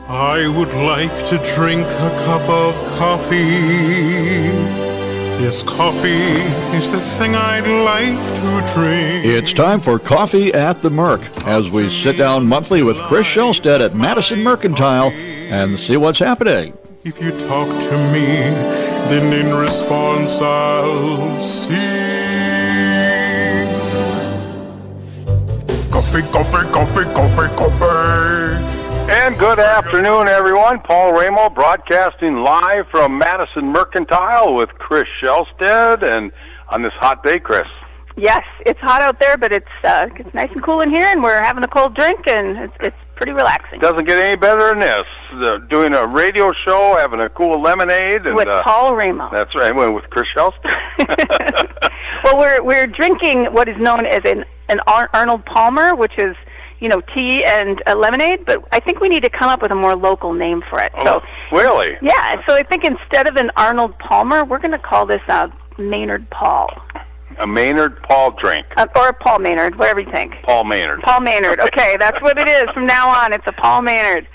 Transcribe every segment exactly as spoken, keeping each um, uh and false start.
I would like to drink a cup of coffee. Yes, coffee is the thing I'd like to drink. It's time for Coffee at the Merc, as we sit down monthly with Chris Shelstead at Madison Mercantile and see what's happening. If you talk to me, then in response I'll see. Coffee, coffee, coffee, coffee, coffee. And good afternoon, everyone. Paul Ramo broadcasting live from Madison Mercantile with Chris Shelstead, and on this hot day, Chris. Yes, it's hot out there, but it's uh, it's nice and cool in here, and we're having a cold drink, and it's, it's pretty relaxing. Doesn't get any better than this. Uh, doing a radio show, having a cool lemonade. And, with uh, Paul Ramo. That's right, with Chris Shelstead. Well, we're we're drinking what is known as an, an Ar- Arnold Palmer, which is, you know, tea and uh, lemonade, but I think we need to come up with a more local name for it. So, oh, really? Yeah, so I think instead of an Arnold Palmer, we're going to call this a Maynard Paul. A Maynard Paul drink. Uh, or a Paul Maynard, whatever you think. Paul Maynard. Paul Maynard, okay, that's what it is from now on. It's a Paul Maynard.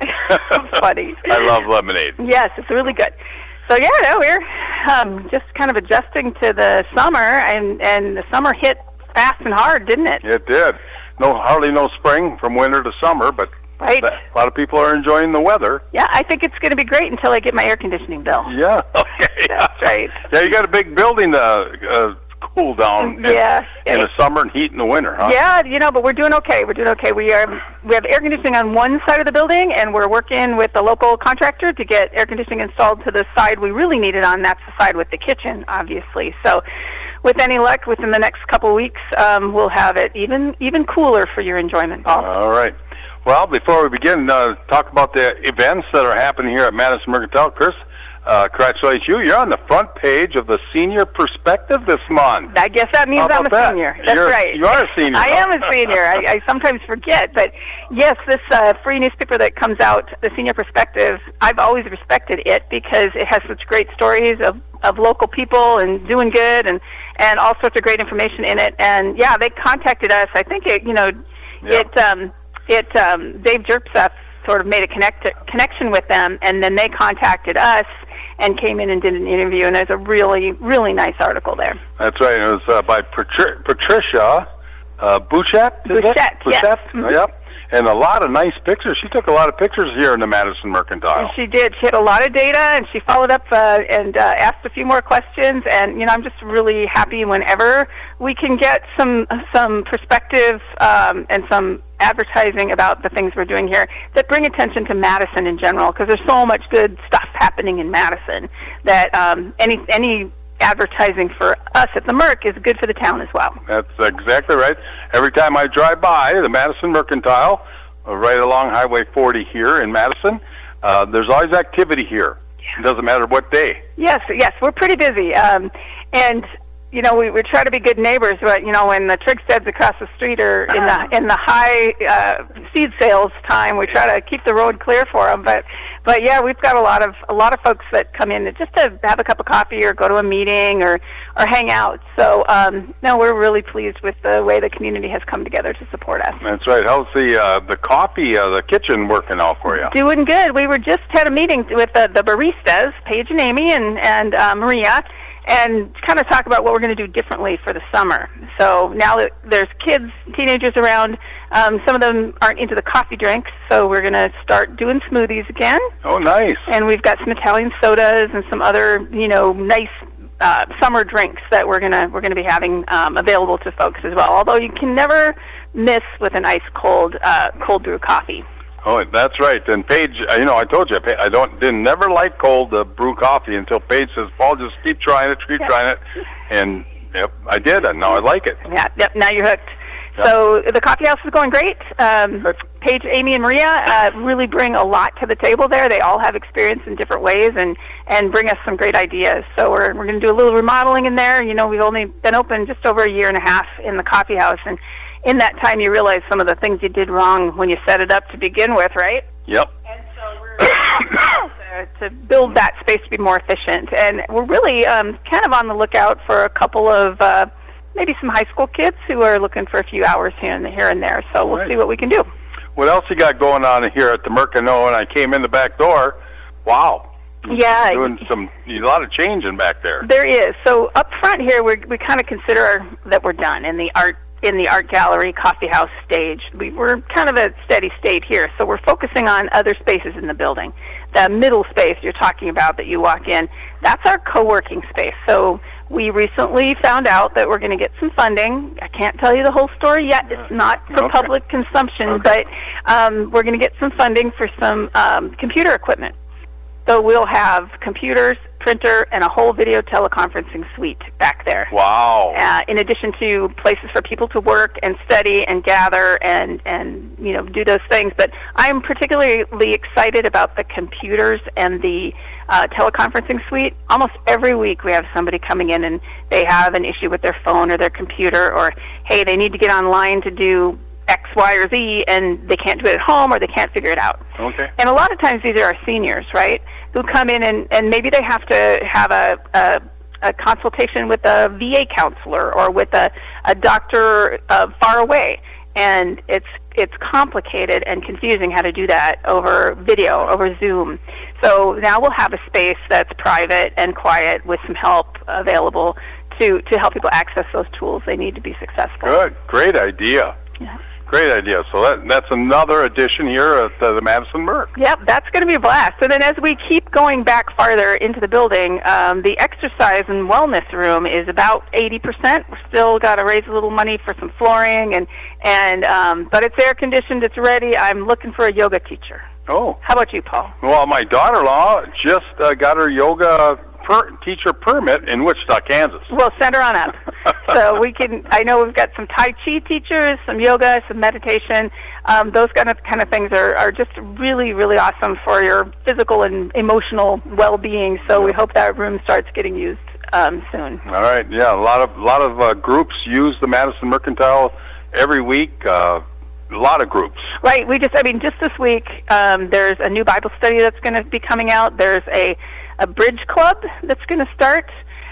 Funny. I love lemonade. Yes, it's really good. So, yeah, no, we're um, just kind of adjusting to the summer, and, and the summer hit fast and hard, didn't it? It did. No, hardly no spring from winter to summer, but right. a lot of people are enjoying the weather. Yeah, I think it's going to be great until I get my air conditioning bill. Yeah, okay. That's right. Yeah, you got a big building to uh, cool down in, yeah. in the summer and heat in the winter, huh? Yeah, you know, but we're doing okay. We're doing okay. We are we have air conditioning on one side of the building, and we're working with the local contractor to get air conditioning installed to the side we really need it on. That's the side with the kitchen, obviously. So, with any luck, within the next couple of weeks, um, we'll have it even even cooler for your enjoyment, Paul. All right. Well, before we begin, uh, talk about the events that are happening here at Madison Mercantile. Chris, uh, congratulations you. You're on the front page of the Senior Perspective this month. I guess that means I'm a that? senior. That's You're, right. You are a senior. I am a senior. I, I sometimes forget. But, yes, this uh, free newspaper that comes out, the Senior Perspective, I've always respected it because it has such great stories of, of local people and doing good and, and all sorts of great information in it. And, yeah, they contacted us. I think, it, you know, yeah. it, um, it um, Dave Jerpseth sort of made a connect, connection with them, and then they contacted us and came in and did an interview, and there's a really, really nice article there. That's right. It was uh, by Patri- Patricia uh, Bouchette, is Bouchette, it? yes. Bouchette, Mm-hmm. Yep. And a lot of nice pictures. She took a lot of pictures here in the Madison Mercantile. She did. She had a lot of data, and she followed up uh, and uh, asked a few more questions. And you know, I'm just really happy whenever we can get some some perspective um, and some advertising about the things we're doing here that bring attention to Madison in general, because there's so much good stuff happening in Madison that um, any any advertising for us at the Merc is good for the town as well. That's exactly right. Every time I drive by the Madison Mercantile, uh, right along Highway forty here in Madison, uh, there's always activity here. Yeah. It doesn't matter what day. Yes, yes, we're pretty busy. Um, and you know, we, we try to be good neighbors, but you know, when the Trigsteads across the street are in the in the high uh, seed sales time, we try to keep the road clear for them. But but yeah, we've got a lot of a lot of folks that come in just to have a cup of coffee or go to a meeting or or hang out. So um, no, we're really pleased with the way the community has come together to support us. That's right. How's the uh, the coffee, uh, the kitchen working out for you? Doing good. We were just had a meeting with the, the baristas, Paige and Amy and and uh, Maria, and kind of talk about what we're going to do differently for the summer. So now that there's kids, teenagers around, um, some of them aren't into the coffee drinks, so we're going to start doing smoothies again. Oh, nice. And we've got some Italian sodas and some other, you know, nice uh, summer drinks that we're going to we're going to be having um, available to folks as well, although you can never miss with an ice cold uh, cold brew coffee. Oh, that's right. And Paige, you know, I told you, I don't didn't never like cold uh, brew coffee until Paige says, "Paul, just keep trying it, keep yep. trying it," and yep, I did, and now I like it. Yeah, yep. Now you're hooked. Yep. So the coffee house is going great. Um, Paige, Amy, and Maria uh, really bring a lot to the table there. They all have experience in different ways and and bring us some great ideas. So we're we're going to do a little remodeling in there. You know, we've only been open just over a year and a half in the coffee house, and in that time, you realize some of the things you did wrong when you set it up to begin with, right? Yep. And so we're to, to build that space to be more efficient. And we're really um, kind of on the lookout for a couple of uh, maybe some high school kids who are looking for a few hours here and here and there. So we'll right. see what we can do. What else you got going on here at the Merc? I know when I came in the back door, wow. Yeah. Doing some, a lot of changing back there. There is. So up front here, we we kind of consider our, that we're done in the art in the art gallery, coffee house stage. We, we're kind of at steady state here, so we're focusing on other spaces in the building. The middle space you're talking about that you walk in, that's our co-working space. So we recently found out that we're going to get some funding. I can't tell you the whole story yet. It's not for Okay. public consumption, Okay. but um, we're going to get some funding for some um, computer equipment. So we'll have computers, printer, and a whole video teleconferencing suite back there. Wow. Uh, in addition to places for people to work and study and gather and, and you know do those things. But I'm particularly excited about the computers and the uh, teleconferencing suite. Almost every week we have somebody coming in and they have an issue with their phone or their computer, or hey, they need to get online to do X, Y, or Z, and they can't do it at home or they can't figure it out. Okay. And a lot of times these are our seniors, right, who come in and, and maybe they have to have a, a, a consultation with a V A counselor or with a, a doctor uh, far away. And it's it's complicated and confusing how to do that over video, over Zoom. So now we'll have a space that's private and quiet with some help available to, to help people access those tools they need to be successful. Good. Great idea. Yeah. Great idea. So that that's another addition here at uh, the Madison Merc. Yep, that's going to be a blast. So then as we keep going back farther into the building, um, the exercise and wellness room is about eighty percent. We've still got to raise a little money for some flooring, and, and um, but it's air-conditioned, it's ready. I'm looking for a yoga teacher. Oh. How about you, Paul? Well, my daughter-in-law just uh, got her yoga per- teacher permit in Wichita, Kansas. Well, send her on up. So we can, I know we've got some Tai Chi teachers, some yoga, some meditation. Um, those kind of kind of things are, are just really, really awesome for your physical and emotional well-being. So we hope that room starts getting used um, soon. All right. Yeah, a lot of a lot of uh, groups use the Madison Mercantile every week. Uh, a lot of groups. Right. We just, I mean, just this week, um, there's a new Bible study that's going to be coming out. There's a, a bridge club that's going to start.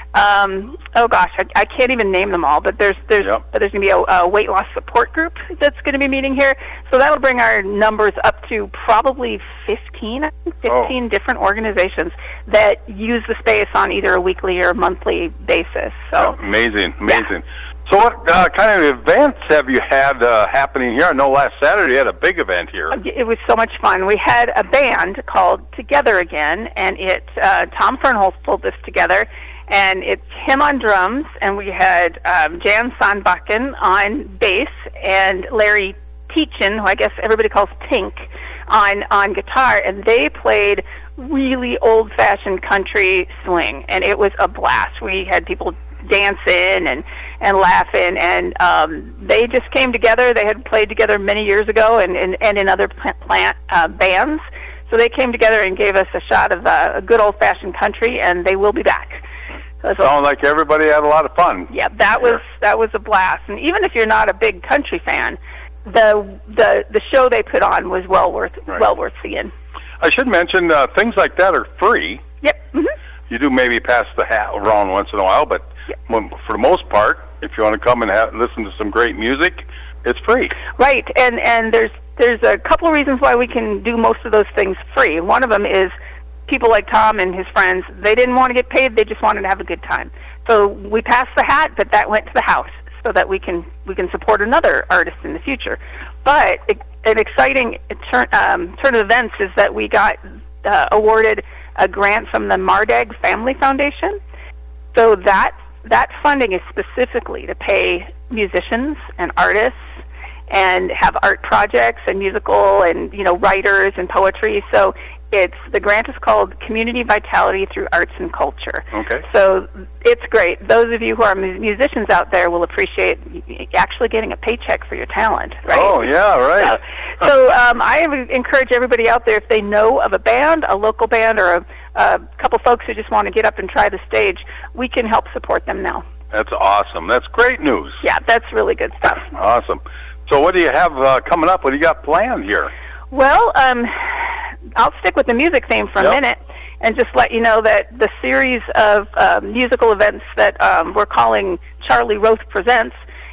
Um, oh gosh, I, I can't even name them all, but there's there's Yep. there's going to be a, a weight loss support group that's going to be meeting here. So that'll bring our numbers up to probably fifteen, I think fifteen Oh. different organizations that use the space on either a weekly or monthly basis. So Yeah, amazing, amazing. So what uh, kind of events have you had uh, happening here? I know last Saturday you had a big event here. it was so much fun. We had a band called Together Again, and it uh, Tom Fernholz pulled this together. And it's him on drums, and we had um, Jan Sandbakken on bass, and Larry Teachin, who I guess everybody calls Tink, on, on guitar, and they played really old-fashioned country swing, and it was a blast. We had people dancing and, and laughing, and um, they just came together. They had played together many years ago and, and, and in other plant, plant uh, bands, so they came together and gave us a shot of uh, a good old-fashioned country, and they will be back. So Sounds like everybody had a lot of fun. yeah, that was that was a blast. And even if you're not a big country fan, the the the show they put on was well worth Right. well worth seeing. I should mention uh, things like that are free. Yep. hmm You do maybe pass the hat around once in a while, but when, for the most part, if you want to come and have, listen to some great music, it's free. Right. And and there's there's a couple of reasons why we can do most of those things free. One of them is people like Tom and his friends, they didn't want to get paid, they just wanted to have a good time. So we passed the hat, but that went to the house so that we can we can support another artist in the future. But it, an exciting turn, um, turn of events is that we got uh, awarded a grant from the Mardag Family Foundation. So that that funding is specifically to pay musicians and artists and have art projects and musical and, you know, writers and poetry. So it's the grant is called Community Vitality Through Arts and Culture. Okay. So it's great. Those of you who are mu- musicians out there will appreciate actually getting a paycheck for your talent, right? Oh, yeah, right. So, so um, I would encourage everybody out there, if they know of a band, a local band, or a, a couple folks who just want to get up and try the stage, we can help support them now. That's awesome. That's great news. Yeah, that's really good stuff. Awesome. So what do you have uh, coming up? What do you got planned here? Well, um, I'll stick with the music theme for a Yep. minute and just let you know that the series of uh, musical events that um, we're calling Charlie Roth Presents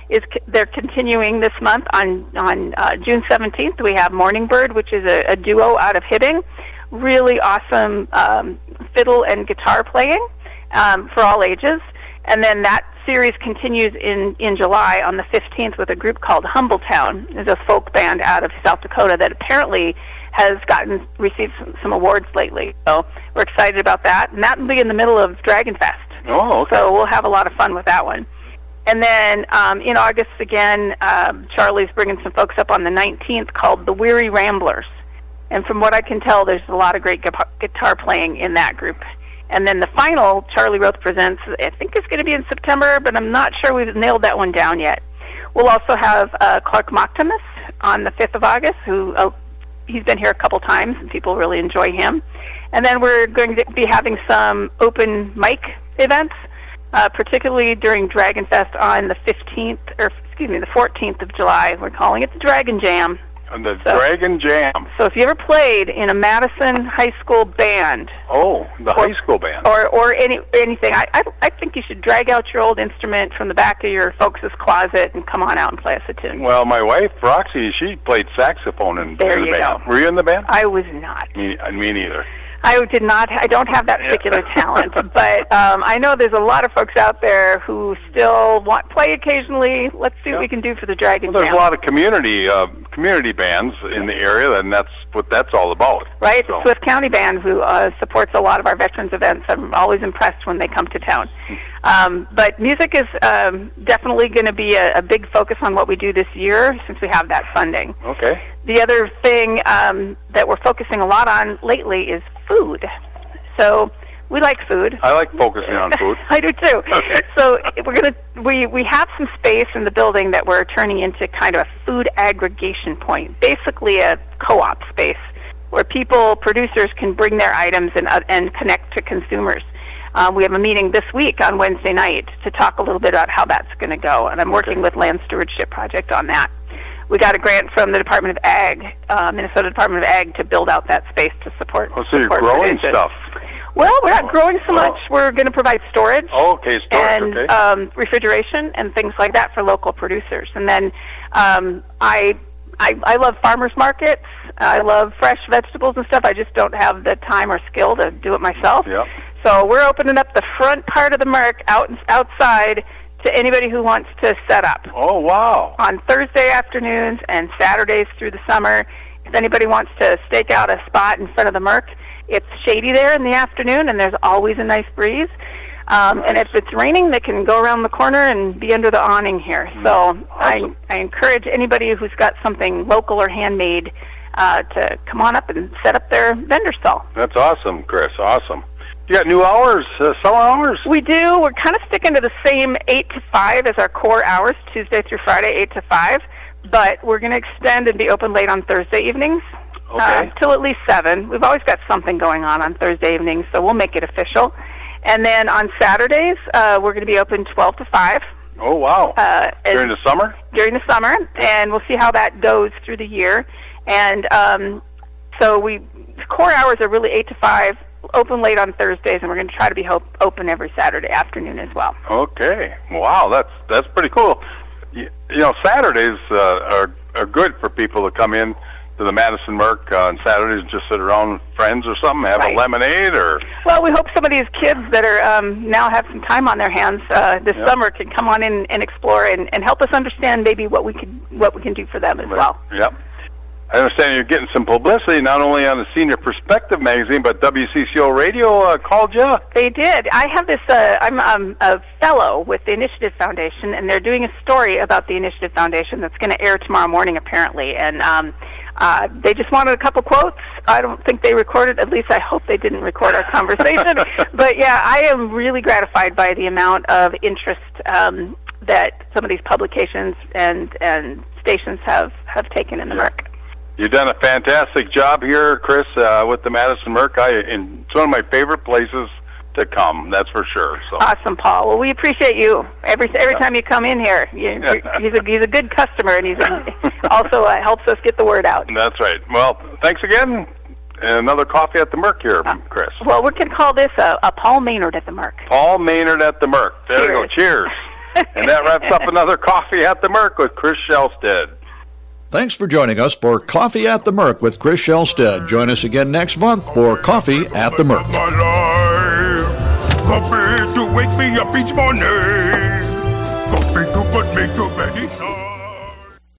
is c- they're continuing this month on on uh, June seventeenth. We have Morning Bird, which is a, a duo out of Hibbing, really awesome um, fiddle and guitar playing um, for all ages. And then that series continues in, in July on the fifteenth with a group called Humbletown. It's a folk band out of South Dakota that apparently has gotten received some, some awards lately. So we're excited about that. And that will be in the middle of Dragon Fest. Oh, okay. So we'll have a lot of fun with that one. And then um, in August again, um, Charlie's bringing some folks up on the nineteenth called the Weary Ramblers. And from what I can tell, there's a lot of great gu- guitar playing in that group. And then the final, Charlie Roth Presents, I think it's going to be in September, but I'm not sure we've nailed that one down yet. We'll also have uh, Clark Moctimus on the fifth of August, who uh, he's been here a couple times, and people really enjoy him. And then we're going to be having some open mic events, uh, particularly during Dragon Fest on the fifteenth, or excuse me, the fourteenth of July. We're calling it the Dragon Jam. And the So- Dragon Jam. So if you ever played in a Madison high school band, Oh, the Or- high school band. or or any anything, I, I I think you should drag out your old instrument from the back of your folks' closet and come on out and play us a tune. Well, my wife, Roxy, she played saxophone in, There in the you band. go. Were you in the band? I was not. Me, me neither. I did not. I don't have that particular talent, but um, I know there's a lot of folks out there who still want play occasionally. Let's see what we can do for the Dragon Well, there's Jam. a lot of community uh, community bands in the area, and that's what that's all about. Right, So- the Swift County Band, who uh, supports a lot of our veterans events. I'm always impressed when they come to town. Um, but music is um, definitely going to be a, a big focus on what we do this year, since we have that funding. Okay. The other thing um, that we're focusing a lot on lately is food. So we like food. I like focusing on food. I do too. Okay. So we're gonna we we have some space in the building that we're turning into kind of a food aggregation point, basically a co-op space where people, producers, can bring their items and uh, and connect to consumers. Uh, we have a meeting this week on Wednesday night to talk a little bit about how that's going to go, and I'm working with Land Stewardship Project on that. We got a grant from the Department of Ag, uh, Minnesota Department of Ag, to build out that space to support. Oh, so you're support growing producers. stuff. Well, we're not growing so Oh. much. We're going to provide storage Oh, okay, storage. and okay. um, refrigeration and things like that for local producers. And then um, I, I I love farmers markets. I love fresh vegetables and stuff. I just don't have the time or skill to do it myself. Yep. So we're opening up the front part of the Merc out outside to anybody who wants to set up Oh, wow. on Thursday afternoons and Saturdays through the summer. If anybody wants to stake out a spot in front of the Merc, it's shady there in the afternoon, and there's always a nice breeze. Um, And if it's raining, they can go around the corner and be under the awning here. So I, I encourage anybody who's got something local or handmade uh, to come on up and set up their vendor stall. That's awesome, Chris. Awesome. You got new hours, uh, summer hours? We do. We're kind of sticking to the same eight to five as our core hours, Tuesday through Friday, eight to five. But we're going to extend and be open late on Thursday evenings. Okay. Uh, till at least seven. We've always got something going on on Thursday evenings, so we'll make it official. And then on Saturdays, uh, we're going to be open twelve to five. Oh, wow. Uh, During the summer? during the summer, and we'll see how that goes through the year. And um, so we core hours are really eight to five, open late on Thursdays, and we're going to try to be hope, open every Saturday afternoon as well. Okay. Wow, that's that's pretty cool. You, you know, Saturdays uh, are are good for people to come in to the Madison Merc uh, on Saturdays and just sit around with friends or something, have Right. a lemonade or... Well, we hope some of these kids that are um, now have some time on their hands uh, this Yep. summer can come on in and explore and, and help us understand maybe what we can what we can do for them as well. Yep. I understand you're getting some publicity not only on the Senior Perspective magazine, but W C C O Radio uh, called you. They did. I have this, uh, I'm um, a fellow with the Initiative Foundation, and they're doing a story about the Initiative Foundation that's going to air tomorrow morning, apparently. And um, uh, they just wanted a couple quotes. I don't think they recorded, at least I hope they didn't record our conversation. But yeah, I am really gratified by the amount of interest um, that some of these publications and, and stations have, have taken in the Merc. You've done a fantastic job here, Chris, uh, with the Madison Merc. I, and it's one of my favorite places to come, that's for sure. So. Awesome, Paul. Well, we appreciate you every every time you come in here. You, he's a he's a good customer, and he's a, also uh, helps us get the word out. That's right. Well, thanks again. And another coffee at the Merc here, Chris. Well, we can call this a, a Paul Maynard at the Merc. Paul Maynard at the Merc. There we go. Cheers. And that wraps up another Coffee at the Merc with Chris Shelstead. Thanks for joining us for Coffee at the Merc with Chris Shelstead. Join us again next month for Coffee at the Merc. My life. Coffee to wake me up each morning. Coffee